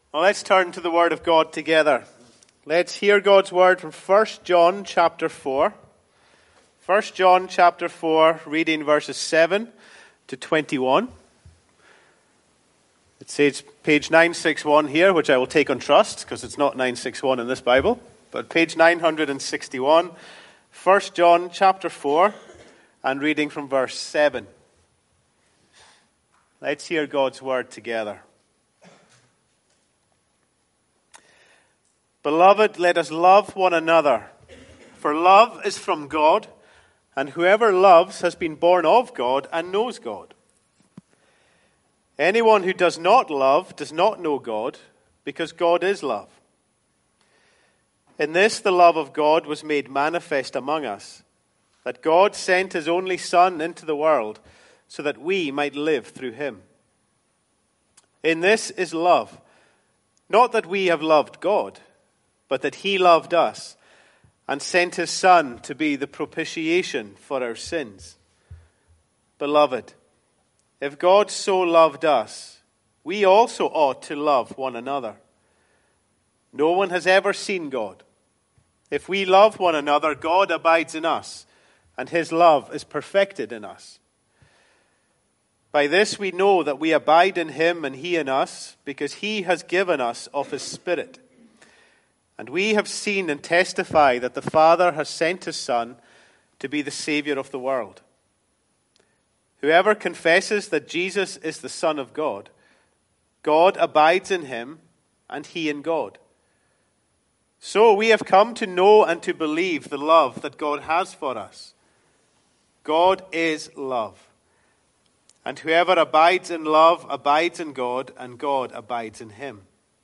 Well, let's turn to the Word of God together. Let's hear God's Word from 1 John chapter 4. 1 John chapter 4, reading verses 7 to 21. It says page 961 here, which I will take on trust, because it's not 961 in this Bible, but page 961, 1 John chapter 4, and reading from verse 7. Let's hear God's Word together. Beloved, let us love one another, for love is from God, and whoever loves has been born of God and knows God. Anyone who does not love does not know God, because God is love. In this the love of God was made manifest among us, that God sent his only Son into the world so that we might live through him. In this is love, not that we have loved God, but that he loved us and sent his Son to be the propitiation for our sins. Beloved, if God so loved us, we also ought to love one another. No one has ever seen God. If we love one another, God abides in us, and his love is perfected in us. By this we know that we abide in him and he in us, because he has given us of his Spirit. And we have seen and testify that the Father has sent his Son to be the Savior of the world. Whoever confesses that Jesus is the Son of God, God abides in him, and he in God. So we have come to know and to believe the love that God has for us. God is love. And whoever abides in love abides in God, and God abides in him.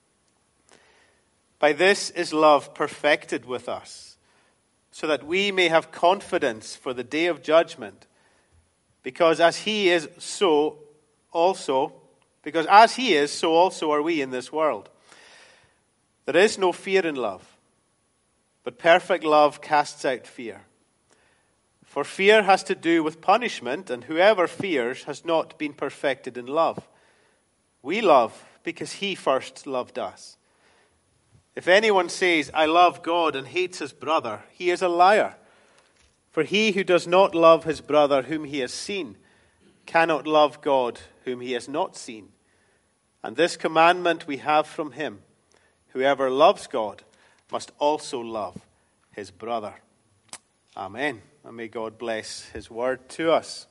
By this is love perfected with us, so that we may have confidence for the day of judgment, because as he is, so also are we in this world. There is no fear in love, but perfect love casts out fear. For fear has to do with punishment, and whoever fears has not been perfected in love. We love because he first loved us. If anyone says, I love God, and hates his brother, he is a liar. For he who does not love his brother whom he has seen cannot love God whom he has not seen. And this commandment we have from him: whoever loves God must also love his brother. Amen. And may God bless his word to us.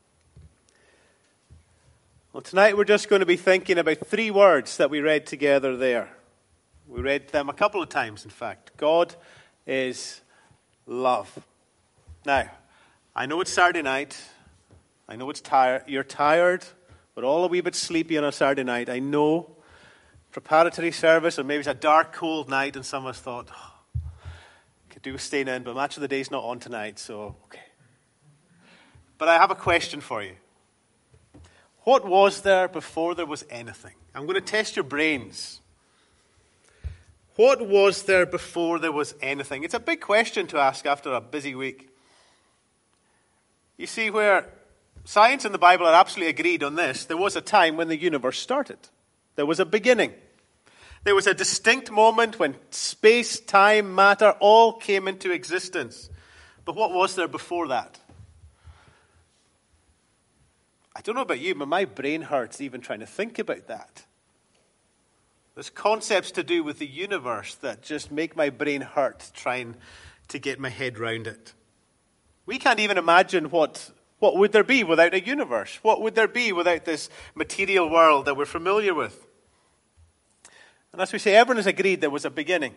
Well, tonight we're just going to be thinking about three words that we read together there. We read them a couple of times, in fact. God is love. Now, I know it's Saturday night. I know it's tired. You're tired. We're all a wee bit sleepy on a Saturday night. I know. Preparatory service, or maybe it's a dark, cold night, and some of us thought, could do with staying in, but Match of the Day's not on tonight, so okay. But I have a question for you. What was there before there was anything? I'm going to test your brains. What was there before there was anything? It's a big question to ask after a busy week. You see, where science and the Bible are absolutely agreed on this, there was a time when the universe started. There was a beginning. There was a distinct moment when space, time, matter all came into existence. But what was there before that? I don't know about you, but my brain hurts even trying to think about that. There's concepts to do with the universe that just make my brain hurt trying to get my head round it. We can't even imagine what would there be without a universe? What would there be without this material world that we're familiar with? And as we say, everyone has agreed there was a beginning.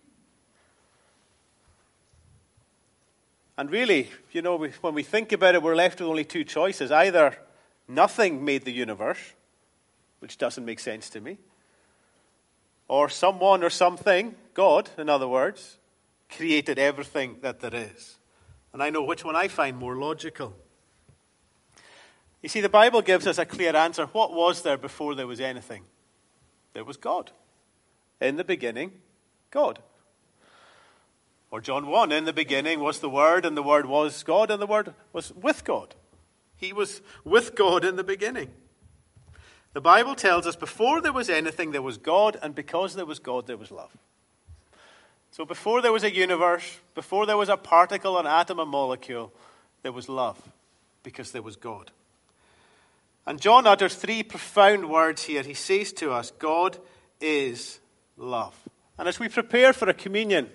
And really, when we think about it, we're left with only two choices. Either nothing made the universe, which doesn't make sense to me, or someone or something, God, in other words, created everything that there is. And I know which one I find more logical. You see, the Bible gives us a clear answer. What was there before there was anything? There was God. In the beginning, God. Or John 1, in the beginning was the Word, and the Word was God, and the Word was with God. He was with God in the beginning. The Bible tells us before there was anything, there was God, and because there was God, there was love. So before there was a universe, before there was a particle, an atom, a molecule, there was love, because there was God. And John utters three profound words here. He says to us, God is love. And as we prepare for a communion,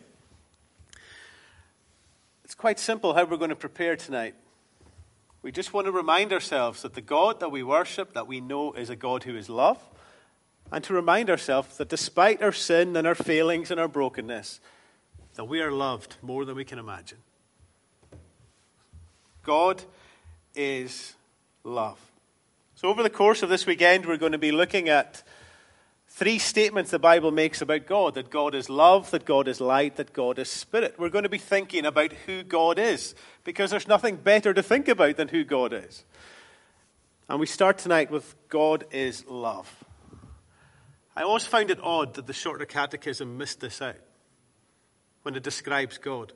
it's quite simple how we're going to prepare tonight. We just want to remind ourselves that the God that we worship, that we know is a God who is love, and to remind ourselves that despite our sin and our failings and our brokenness, that we are loved more than we can imagine. God is love. So over the course of this weekend, we're going to be looking at three statements the Bible makes about God: that God is love, that God is light, that God is spirit. We're going to be thinking about who God is, because there's nothing better to think about than who God is. And we start tonight with God is love. I always find it odd that the Shorter Catechism missed this out when it describes God.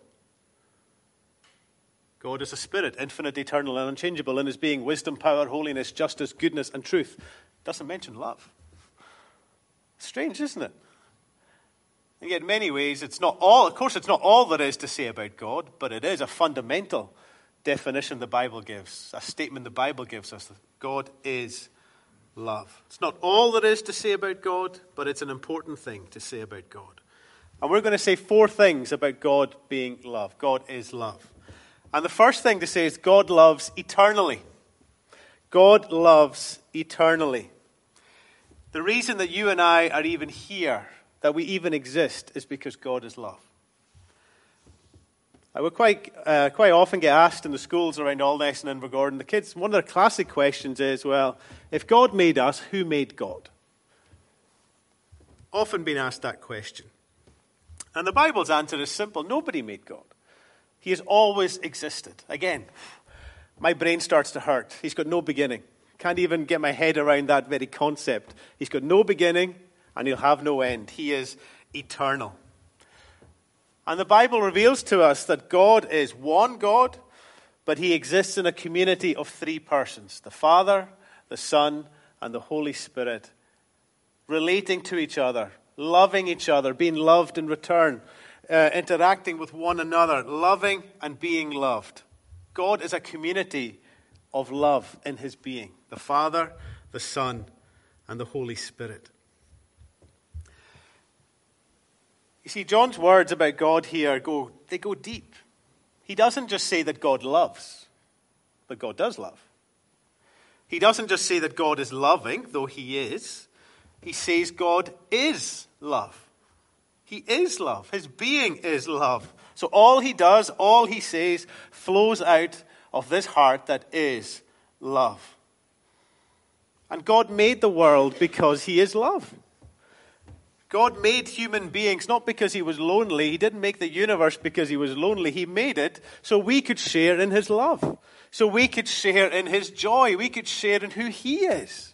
God is a spirit, infinite, eternal, and unchangeable in his being, wisdom, power, holiness, justice, goodness, and truth. It doesn't mention love. Strange, isn't it? And yet in many ways, it's not all there is to say about God, but it is a fundamental definition the Bible gives, a statement the Bible gives us, that God is love. It's not all there is to say about God, but it's an important thing to say about God. And we're going to say four things about God being love. God is love. And the first thing to say is God loves eternally. God loves eternally. The reason that you and I are even here, that we even exist, is because God is love. I would quite often get asked in the schools around Alness and Invergordon, the kids, one of their classic questions is, well, if God made us, who made God? Often been asked that question. And the Bible's answer is simple. Nobody made God. He has always existed. Again, my brain starts to hurt. He's got no beginning. Can't even get my head around that very concept. He's got no beginning and he'll have no end. He is eternal. And the Bible reveals to us that God is one God, but he exists in a community of three persons: the Father, the Son, and the Holy Spirit, relating to each other, loving each other, being loved in return, interacting with one another, loving and being loved. God is a community of love in his being: the Father, the Son, and the Holy Spirit. You see, John's words about God here go deep. He doesn't just say that God loves, but God does love. He doesn't just say that God is loving, though he is. He says God is love. He is love. His being is love. So all he does, all he says, flows out of this heart that is love. And God made the world because he is love. God made human beings not because he was lonely. He didn't make the universe because he was lonely. He made it so we could share in his love. So we could share in his joy. We could share in who he is.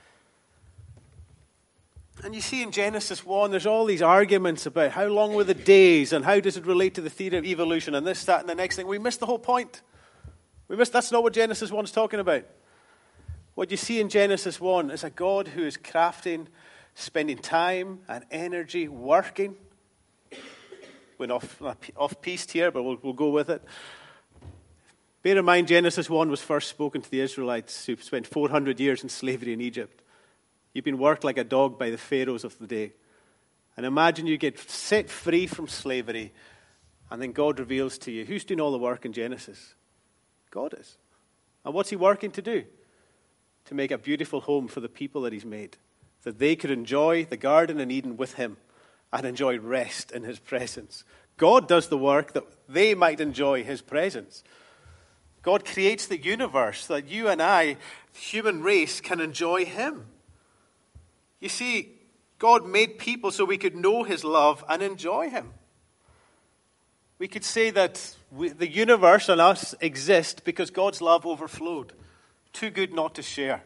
And you see in Genesis 1, there's all these arguments about how long were the days and how does it relate to the theory of evolution and this, that, and the next thing. We missed the whole point. That's not what Genesis 1 is talking about. What you see in Genesis 1 is a God who is crafting, spending time and energy working. Went off-piste here, but we'll go with it. Bear in mind, Genesis 1 was first spoken to the Israelites who spent 400 years in slavery in Egypt. You've been worked like a dog by the pharaohs of the day. And imagine you get set free from slavery, and then God reveals to you, who's doing all the work in Genesis? God is. And what's he working to do? To make a beautiful home for the people that he's made, that they could enjoy the Garden in Eden with him and enjoy rest in his presence. God does the work that they might enjoy his presence. God creates the universe so that you and I, the human race, can enjoy him. You see, God made people so we could know his love and enjoy him. We could say that the universe and us exist because God's love overflowed. Too good not to share.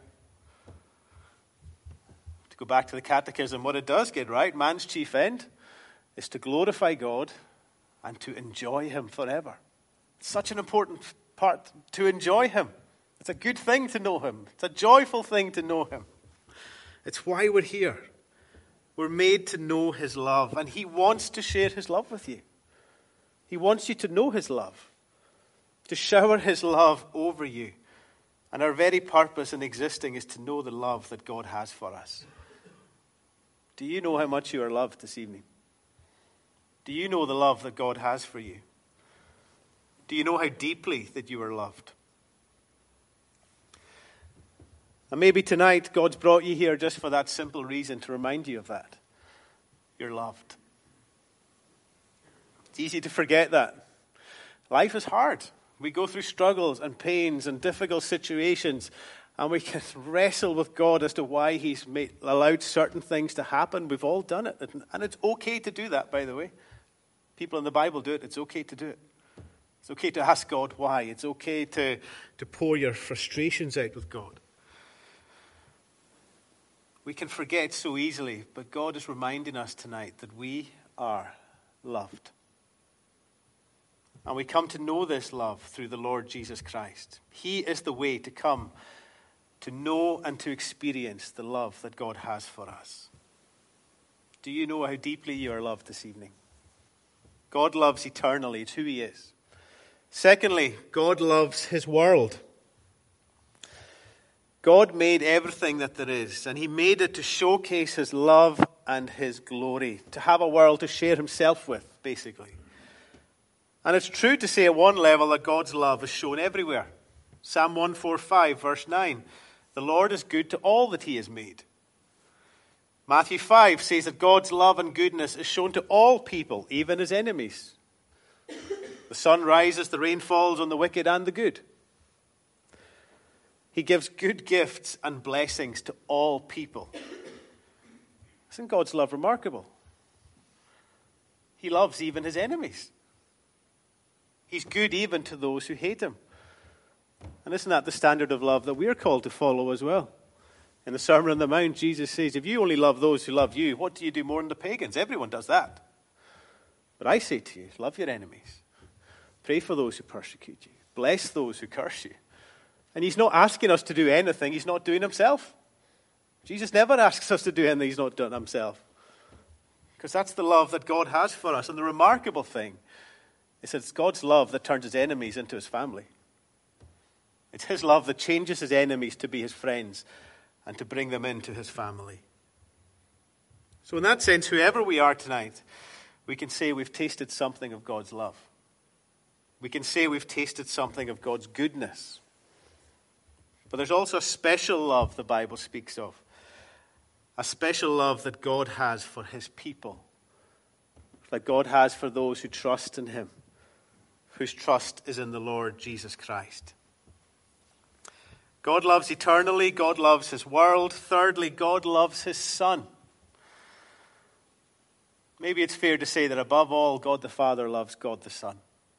To go back to the catechism, what it does get right, man's chief end is to glorify God and to enjoy him forever. It's such an important part to enjoy him. It's a good thing to know him. It's a joyful thing to know him. It's why we're here. We're made to know his love, and he wants to share his love with you. He wants you to know his love, to shower his love over you. And our very purpose in existing is to know the love that God has for us. Do you know how much you are loved this evening? Do you know the love that God has for you? Do you know how deeply that you are loved? And maybe tonight God's brought you here just for that simple reason, to remind you of that. You're loved. It's easy to forget that. Life is hard. We go through struggles and pains and difficult situations, and we can wrestle with God as to why he's allowed certain things to happen. We've all done it. And it's okay to do that, by the way. People in the Bible do it. It's okay to do it. It's okay to ask God why. It's okay to pour your frustrations out with God. We can forget so easily, but God is reminding us tonight that we are loved. And we come to know this love through the Lord Jesus Christ. He is the way to come to know and to experience the love that God has for us. Do you know how deeply you are loved this evening? God loves eternally. It's who he is. Secondly, God loves his world. God made everything that there is, and he made it to showcase his love and his glory, to have a world to share himself with, basically. And it's true to say at one level that God's love is shown everywhere. Psalm 145, verse 9, the Lord is good to all that he has made. Matthew 5 says that God's love and goodness is shown to all people, even his enemies. The sun rises, the rain falls on the wicked and the good. He gives good gifts and blessings to all people. Isn't God's love remarkable? He loves even his enemies. He's good even to those who hate him. And isn't that the standard of love that we're called to follow as well? In the Sermon on the Mount, Jesus says, if you only love those who love you, what do you do more than the pagans? Everyone does that. But I say to you, love your enemies. Pray for those who persecute you. Bless those who curse you. And he's not asking us to do anything he's not doing himself. Jesus never asks us to do anything he's not done himself. Because that's the love that God has for us. And the remarkable thing is that it's God's love that turns his enemies into his family. It's his love that changes his enemies to be his friends and to bring them into his family. So in that sense, whoever we are tonight, we can say we've tasted something of God's love. We can say we've tasted something of God's goodness. But there's also a special love the Bible speaks of. A special love that God has for his people. That God has for those who trust in him. Whose trust is in the Lord Jesus Christ. God loves eternally. God loves his world. Thirdly, God loves his Son. Maybe it's fair to say that above all, God the Father loves God the Son.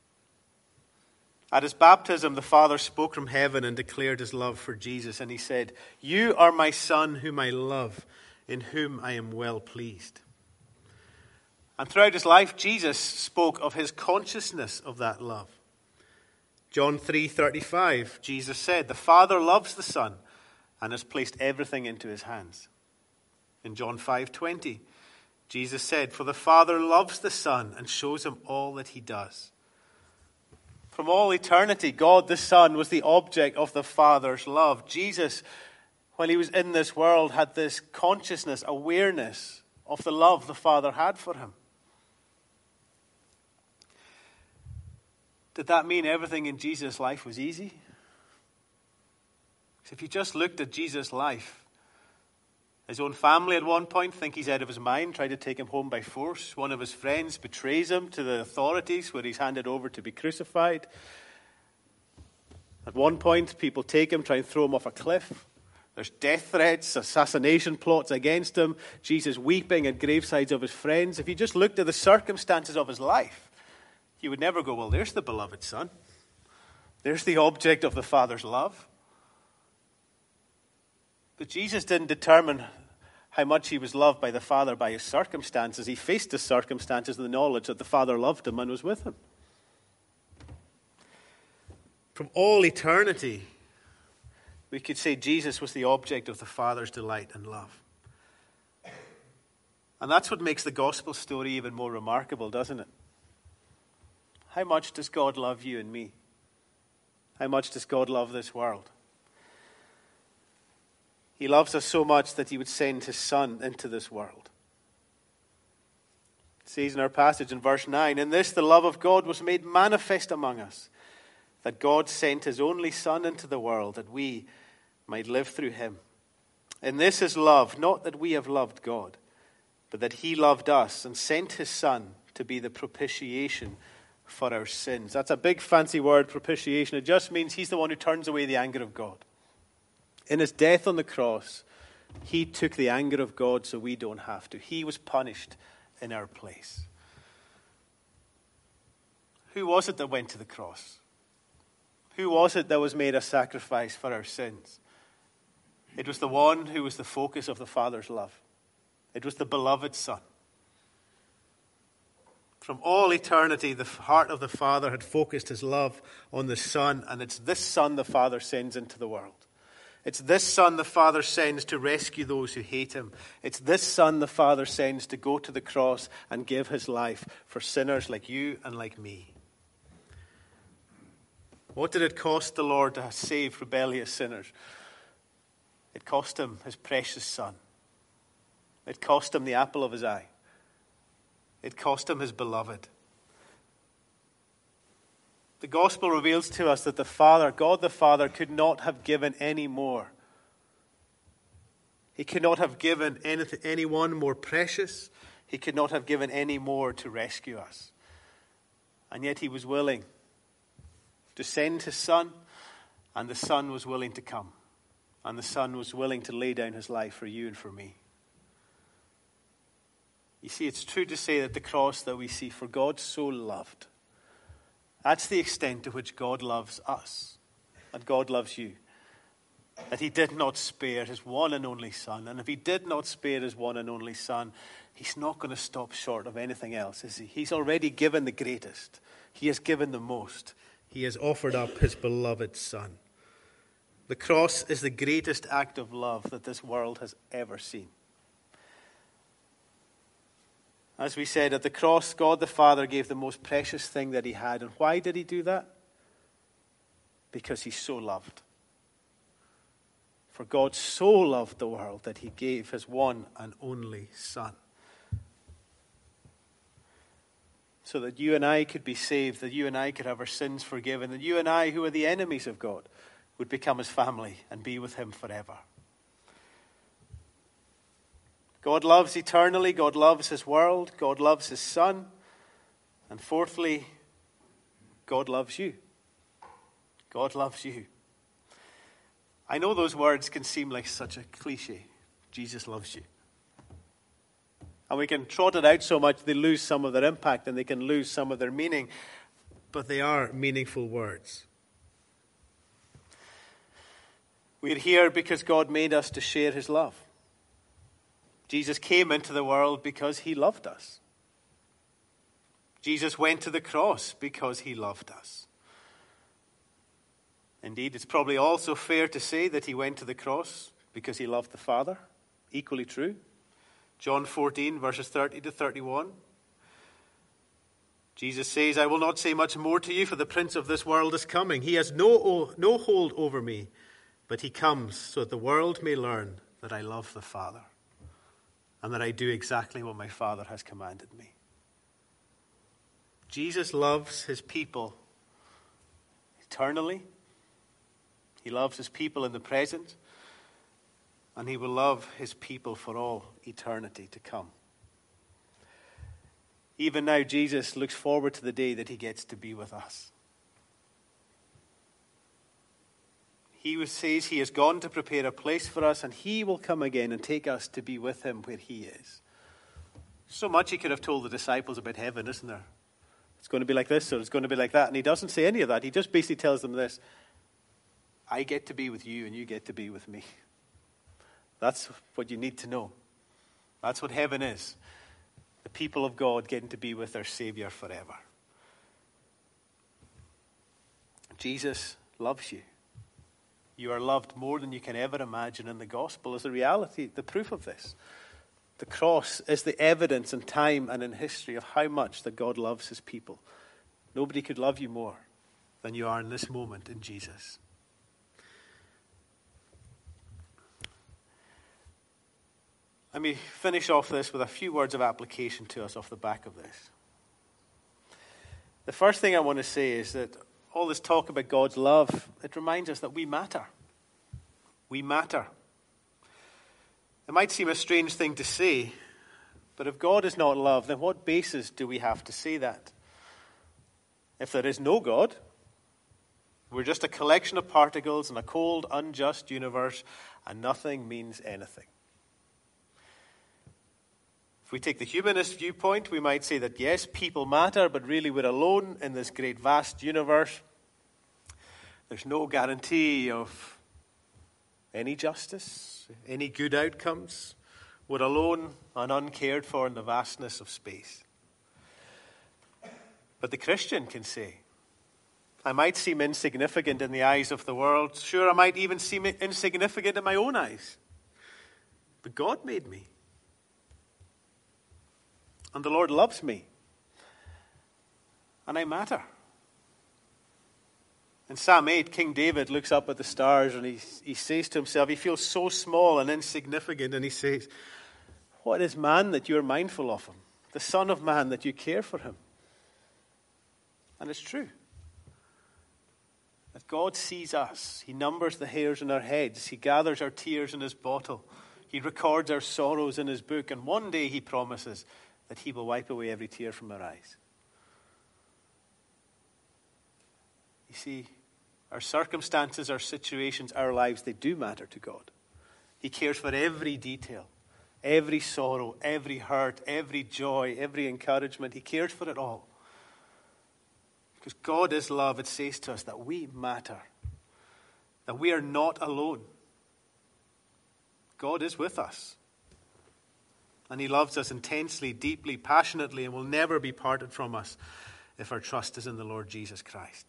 At his baptism, the Father spoke from heaven and declared his love for Jesus. And he said, you are my Son whom I love, in whom I am well pleased. And throughout his life, Jesus spoke of his consciousness of that love. John 3:35, Jesus said, the Father loves the Son and has placed everything into his hands. In John 5:20, Jesus said, for the Father loves the Son and shows him all that he does. From all eternity, God the Son was the object of the Father's love. Jesus, when he was in this world, had this consciousness, awareness of the love the Father had for him. Did that mean everything in Jesus' life was easy? If you just looked at Jesus' life, his own family at one point think he's out of his mind, try to take him home by force. One of his friends betrays him to the authorities where he's handed over to be crucified. At one point, people take him, try and throw him off a cliff. There's death threats, assassination plots against him. Jesus weeping at gravesides of his friends. If you just looked at the circumstances of his life, you would never go, well, there's the beloved Son. There's the object of the Father's love. But Jesus didn't determine how much he was loved by the Father by his circumstances. He faced his circumstances with the knowledge that the Father loved him and was with him. From all eternity, we could say Jesus was the object of the Father's delight and love. And that's what makes the gospel story even more remarkable, doesn't it? How much does God love you and me? How much does God love this world? He loves us so much that he would send his Son into this world. It says in our passage in verse 9, "In this the love of God was made manifest among us, that God sent his only Son into the world, that we might live through him. And this is love, not that we have loved God, but that he loved us and sent his Son to be the propitiation for our sins." That's a big fancy word, propitiation. It just means he's the one who turns away the anger of God. In his death on the cross, he took the anger of God so we don't have to. He was punished in our place. Who was it that went to the cross? Who was it that was made a sacrifice for our sins? It was the one who was the focus of the Father's love. It was the beloved Son. From all eternity, the heart of the Father had focused his love on the Son, and it's this Son the Father sends into the world. It's this Son the Father sends to rescue those who hate him. It's this Son the Father sends to go to the cross and give his life for sinners like you and like me. What did it cost the Lord to save rebellious sinners? It cost him his precious Son. It cost him the apple of his eye. It cost him his beloved. The gospel reveals to us that the Father, God the Father, could not have given any more. He could not have given anyone more precious. He could not have given any more to rescue us. And yet he was willing to send his Son, and the Son was willing to come. And the Son was willing to lay down his life for you and for me. You see, it's true to say that the cross that we see, "For God so loved," that's the extent to which God loves us, and God loves you. That he did not spare his one and only Son. And if he did not spare his one and only Son, he's not going to stop short of anything else, is he? He's already given the greatest. He has given the most. He has offered up his beloved Son. The cross is the greatest act of love that this world has ever seen. As we said, at the cross, God the Father gave the most precious thing that he had. And why did he do that? Because he so loved. For God so loved the world that he gave his one and only Son. So that you and I could be saved, that you and I could have our sins forgiven, that you and I, who are the enemies of God, would become his family and be with him forever. God loves eternally. God loves his world. God loves his Son. And fourthly, God loves you. God loves you. I know those words can seem like such a cliche. Jesus loves you. And we can trot it out so much they lose some of their impact and they can lose some of their meaning. But they are meaningful words. We're here because God made us to share his love. Jesus came into the world because he loved us. Jesus went to the cross because he loved us. Indeed, it's probably also fair to say that he went to the cross because he loved the Father. Equally true. John 14, verses 30 to 31. Jesus says, "I will not say much more to you, for the prince of this world is coming. He has no hold over me, but he comes so that the world may learn that I love the Father and that I do exactly what my Father has commanded me." Jesus loves his people eternally. He loves his people in the present, and he will love his people for all eternity to come. Even now, Jesus looks forward to the day that he gets to be with us. He says he has gone to prepare a place for us, and he will come again and take us to be with him where he is. So much he could have told the disciples about heaven, isn't there? It's going to be like this, or it's going to be like that. And he doesn't say any of that. He just basically tells them this: I get to be with you, and you get to be with me. That's what you need to know. That's what heaven is. The people of God getting to be with their Savior forever. Jesus loves you. You are loved more than you can ever imagine, and the gospel is the reality, the proof of this. The cross is the evidence in time and in history of how much that God loves his people. Nobody could love you more than you are in this moment in Jesus. Let me finish off this with a few words of application to us off the back of this. The first thing I want to say is that all this talk about God's love, it reminds us that we matter. We matter. It might seem a strange thing to say, but if God is not love, then what basis do we have to say that? If there is no God, we're just a collection of particles in a cold, unjust universe, and nothing means anything. If we take the humanist viewpoint, we might say that yes, people matter, but really we're alone in this great vast universe. There's no guarantee of any justice, any good outcomes. We're alone and uncared for in the vastness of space. But the Christian can say, I might seem insignificant in the eyes of the world. Sure, I might even seem insignificant in my own eyes. But God made me. And the Lord loves me. And I matter. In Psalm 8, King David looks up at the stars and he says to himself, he feels so small and insignificant, and he says, what is man that you are mindful of him? The Son of Man that you care for him? And it's true. That God sees us. He numbers the hairs on our heads. He gathers our tears in his bottle. He records our sorrows in his book. And one day he promises that he will wipe away every tear from our eyes. You see, our circumstances, our situations, our lives, they do matter to God. He cares for every detail, every sorrow, every hurt, every joy, every encouragement. He cares for it all. Because God is love, it says to us that we matter, that we are not alone. God is with us. And he loves us intensely, deeply, passionately, and will never be parted from us if our trust is in the Lord Jesus Christ.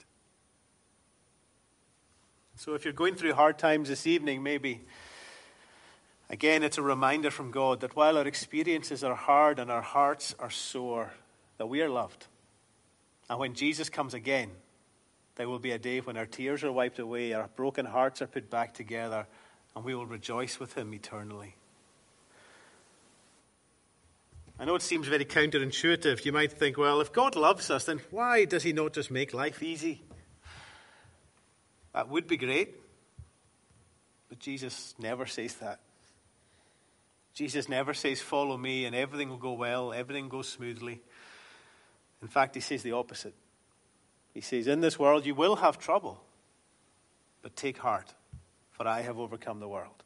So if you're going through hard times this evening, maybe, again, it's a reminder from God that while our experiences are hard and our hearts are sore, that we are loved. And when Jesus comes again, there will be a day when our tears are wiped away, our broken hearts are put back together, and we will rejoice with him eternally. I know it seems very counterintuitive. You might think, well, if God loves us, then why does he not just make life easy? That would be great. But Jesus never says that. Jesus never says, follow me and everything will go well, everything goes smoothly. In fact, he says the opposite. He says, in this world you will have trouble, but take heart, for I have overcome the world.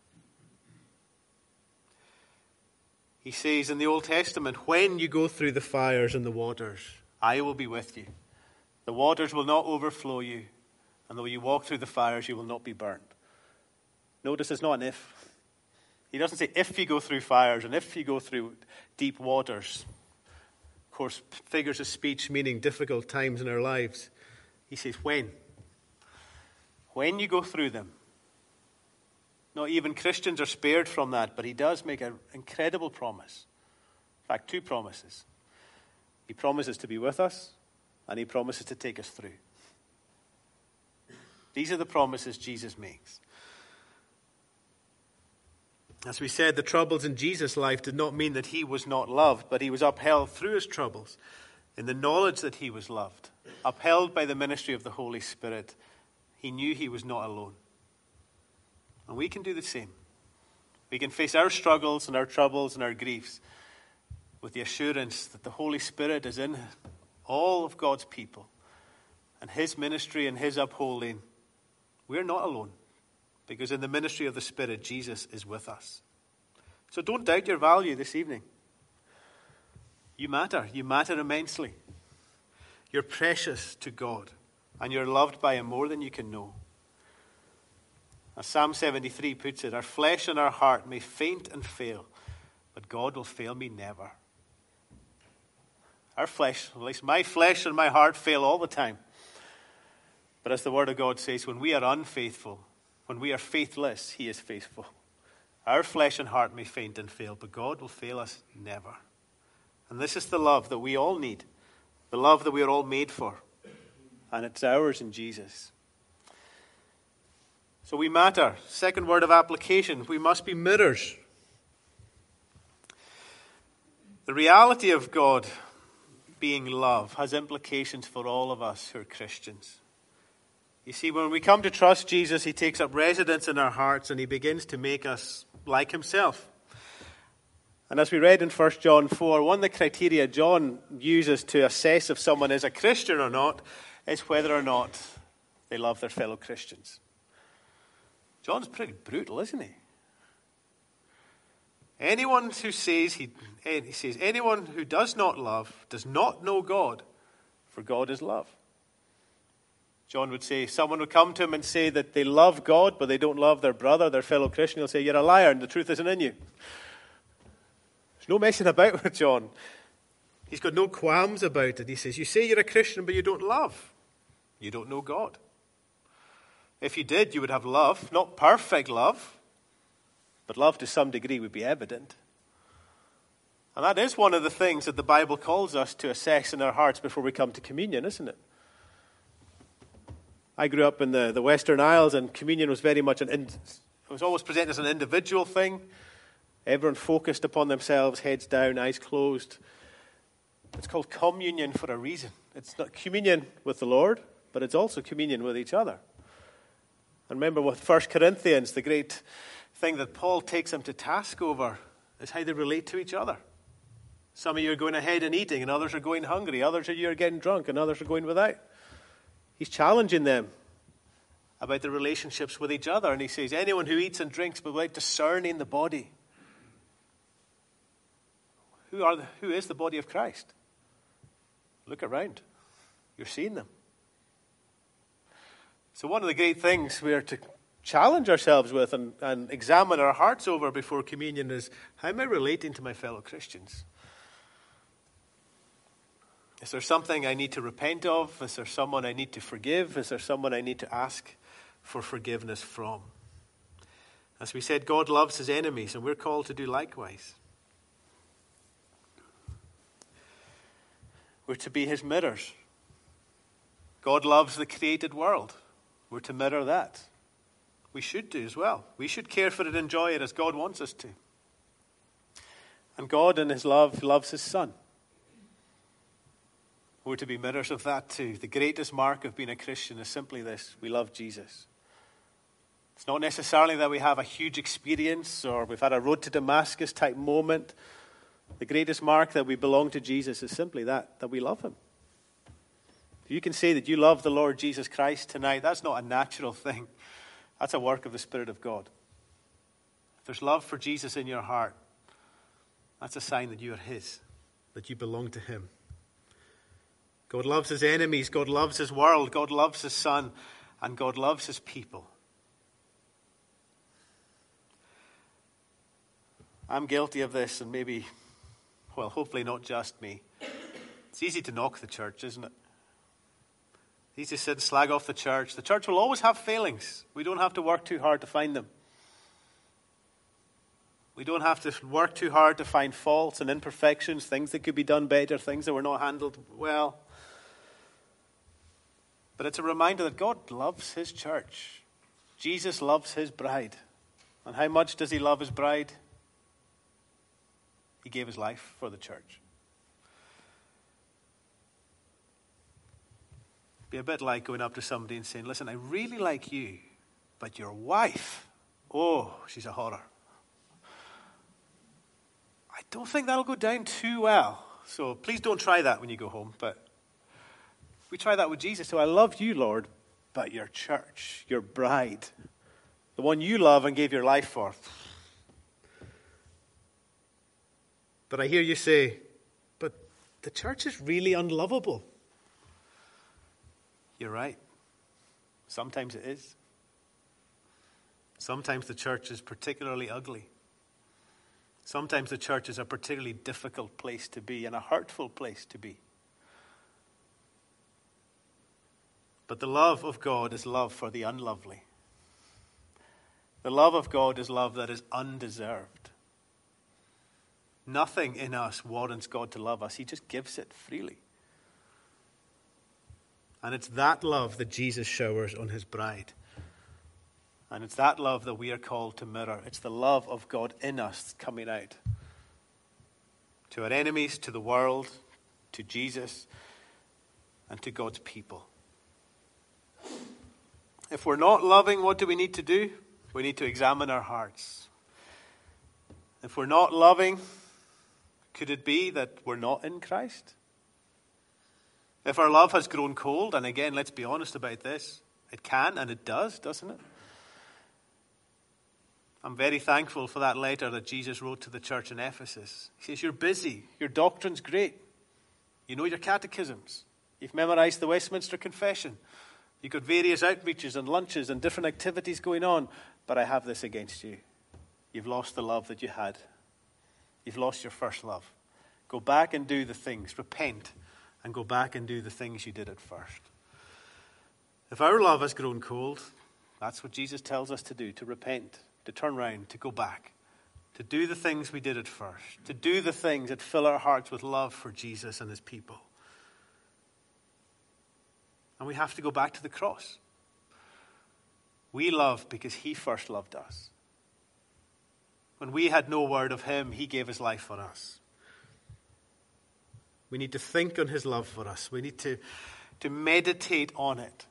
He says in the Old Testament, when you go through the fires and the waters, I will be with you. The waters will not overflow you, and though you walk through the fires, you will not be burned. Notice it's not an if. He doesn't say if you go through fires and if you go through deep waters. Of course, figures of speech meaning difficult times in our lives. He says when. When you go through them. Not even Christians are spared from that, but he does make an incredible promise. In fact, two promises. He promises to be with us, and he promises to take us through. These are the promises Jesus makes. As we said, the troubles in Jesus' life did not mean that he was not loved, but he was upheld through his troubles in the knowledge that he was loved. Upheld by the ministry of the Holy Spirit, he knew he was not alone. And we can do the same. We can face our struggles and our troubles and our griefs with the assurance that the Holy Spirit is in all of God's people. And his ministry and his upholding, we're not alone. Because in the ministry of the Spirit, Jesus is with us. So don't doubt your value this evening. You matter. You matter immensely. You're precious to God. And you're loved by him more than you can know. As Psalm 73 puts it, our flesh and our heart may faint and fail, but God will fail me never. Our flesh, at least my flesh and my heart, fail all the time. But as the Word of God says, when we are unfaithful, when we are faithless, he is faithful. Our flesh and heart may faint and fail, but God will fail us never. And this is the love that we all need, the love that we are all made for. And it's ours in Jesus. So we matter. Second word of application, we must be mirrors. The reality of God being love has implications for all of us who are Christians. You see, when we come to trust Jesus, he takes up residence in our hearts and he begins to make us like himself. And as we read in 1 John 4, one of the criteria John uses to assess if someone is a Christian or not is whether or not they love their fellow Christians. John's pretty brutal, isn't he? Anyone who says, he says, anyone who does not love does not know God, for God is love. John would say, someone would come to him and say that they love God, but they don't love their brother, their fellow Christian. He'll say, you're a liar and the truth isn't in you. There's no messing about with John. He's got no qualms about it. He says, you say you're a Christian, but you don't love. You don't know God. If you did, you would have love, not perfect love, but love to some degree would be evident. And that is one of the things that the Bible calls us to assess in our hearts before we come to communion, isn't it? I grew up in the Western Isles, and communion was very much it was always presented as an individual thing. Everyone focused upon themselves, heads down, eyes closed. It's called communion for a reason. It's not communion with the Lord, but it's also communion with each other. And remember with 1 Corinthians, the great thing that Paul takes them to task over is how they relate to each other. Some of you are going ahead and eating, and others are going hungry. Others of you are getting drunk, and others are going without. He's challenging them about the relationships with each other. And he says, anyone who eats and drinks but without discerning the body. Who is the body of Christ? Look around. You're seeing them. So one of the great things we are to challenge ourselves with and examine our hearts over before communion is, how am I relating to my fellow Christians? Is there something I need to repent of? Is there someone I need to forgive? Is there someone I need to ask for forgiveness from? As we said, God loves his enemies, and we're called to do likewise. We're to be his mirrors. God loves the created world. We're to mirror that. We should do as well. We should care for it and enjoy it as God wants us to. And God in his love loves his Son. We're to be mirrors of that too. The greatest mark of being a Christian is simply this: we love Jesus. It's not necessarily that we have a huge experience or we've had a road to Damascus type moment. The greatest mark that we belong to Jesus is simply that we love him. If you can say that you love the Lord Jesus Christ tonight, that's not a natural thing. That's a work of the Spirit of God. If there's love for Jesus in your heart, that's a sign that you are his, that you belong to him. God loves his enemies, God loves his world, God loves his Son, and God loves his people. I'm guilty of this, and maybe, well, hopefully not just me. It's easy to knock the church, isn't it? It's easy to sit and slag off the church. The church will always have failings. We don't have to work too hard to find them. We don't have to work too hard to find faults and imperfections, things that could be done better, things that were not handled well. But it's a reminder that God loves his church. Jesus loves his bride. And how much does he love his bride? He gave his life for the church. Be a bit like going up to somebody and saying, listen, I really like you, but your wife, oh, she's a horror. I don't think that'll go down too well. So please don't try that when you go home. But we try that with Jesus. So I love you, Lord, but your church, your bride, the one you love and gave your life for. But I hear you say, but the church is really unlovable. You're right. Sometimes it is. Sometimes the church is particularly ugly. Sometimes the church is a particularly difficult place to be and a hurtful place to be. But the love of God is love for the unlovely. The love of God is love that is undeserved. Nothing in us warrants God to love us. He just gives it freely. And it's that love that Jesus showers on his bride. And it's that love that we are called to mirror. It's the love of God in us coming out to our enemies, to the world, to Jesus, and to God's people. If we're not loving, what do we need to do? We need to examine our hearts. If we're not loving, could it be that we're not in Christ? If our love has grown cold, and again, let's be honest about this, it can and it does, doesn't it? I'm very thankful for that letter that Jesus wrote to the church in Ephesus. He says, you're busy. Your doctrine's great. You know your catechisms. You've memorized the Westminster Confession. You've got various outreaches and lunches and different activities going on. But I have this against you. You've lost the love that you had. You've lost your first love. Go back and do the things. Repent and go back and do the things you did at first. If our love has grown cold, that's what Jesus tells us to do, to repent, to turn round, to go back, to do the things we did at first, to do the things that fill our hearts with love for Jesus and his people. And we have to go back to the cross. We love because he first loved us. When we had no word of him, he gave his life for us. We need to think on his love for us. We need to meditate on it.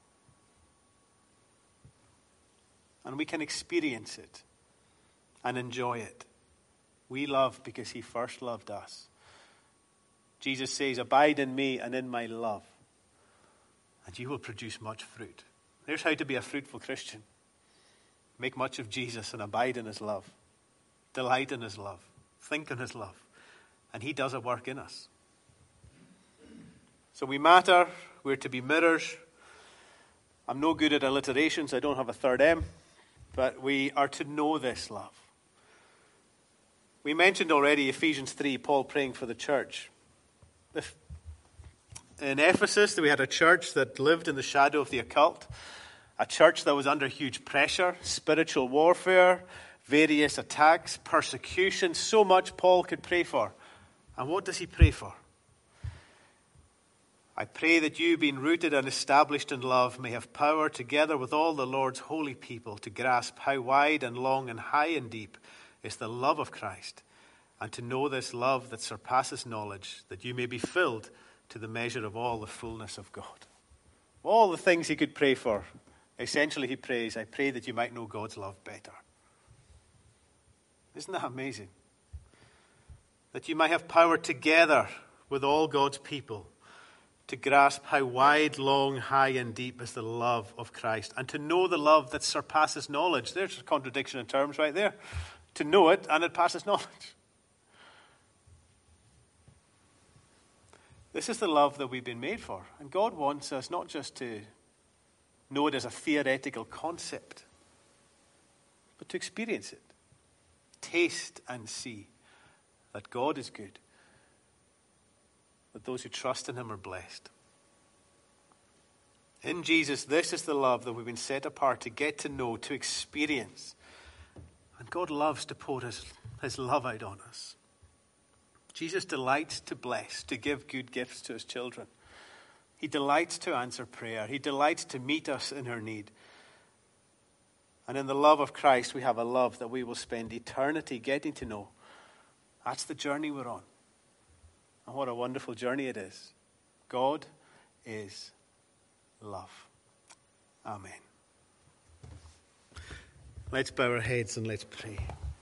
And we can experience it and enjoy it. We love because he first loved us. Jesus says, abide in me and in my love, and you will produce much fruit. There's how to be a fruitful Christian. Make much of Jesus and abide in his love. Delight in his love. Think on his love. And he does a work in us. So we matter. We're to be mirrors. I'm no good at alliterations. I don't have a third M. But we are to know this love. We mentioned already Ephesians 3, Paul praying for the church. In Ephesus, we had a church that lived in the shadow of the occult. A church that was under huge pressure, spiritual warfare, various attacks, persecution, so much Paul could pray for. And what does he pray for? I pray that you, being rooted and established in love, may have power together with all the Lord's holy people to grasp how wide and long and high and deep is the love of Christ, and to know this love that surpasses knowledge, that you may be filled to the measure of all the fullness of God. All the things he could pray for, essentially he prays, I pray that you might know God's love better. Isn't that amazing? That you might have power together with all God's people to grasp how wide, long, high, and deep is the love of Christ, and to know the love that surpasses knowledge. There's a contradiction in terms right there. To know it, and it passes knowledge. This is the love that we've been made for. And God wants us not just to know it as a theoretical concept, but to experience it. Taste and see that God is good, that those who trust in him are blessed. In Jesus, this is the love that we've been set apart to get to know, to experience. And God loves to pour his love out on us. Jesus delights to bless, to give good gifts to his children. He delights to answer prayer. He delights to meet us in our need. And in the love of Christ, we have a love that we will spend eternity getting to know. That's the journey we're on. And what a wonderful journey it is. God is love. Amen. Let's bow our heads and let's pray.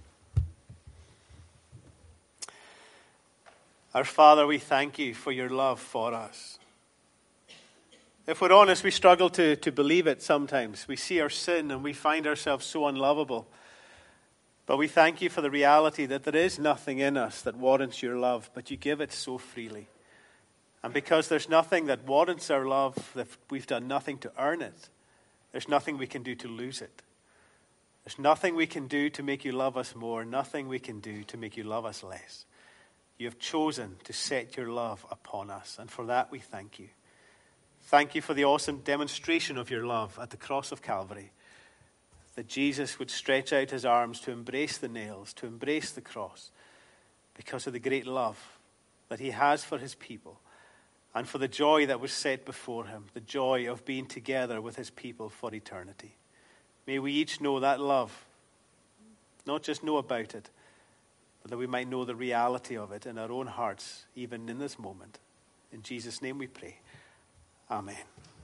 Our Father, we thank you for your love for us. If we're honest, we struggle to believe it sometimes. We see our sin and we find ourselves so unlovable. But we thank you for the reality that there is nothing in us that warrants your love, but you give it so freely. And because there's nothing that warrants our love, that we've done nothing to earn it, there's nothing we can do to lose it. There's nothing we can do to make you love us more, nothing we can do to make you love us less. You have chosen to set your love upon us, and for that we thank you. Thank you for the awesome demonstration of your love at the cross of Calvary. that Jesus would stretch out his arms to embrace the nails, to embrace the cross, because of the great love that he has for his people and for the joy that was set before him, the joy of being together with his people for eternity. May we each know that love, not just know about it, but that we might know the reality of it in our own hearts, even in this moment. In Jesus' name we pray. Amen.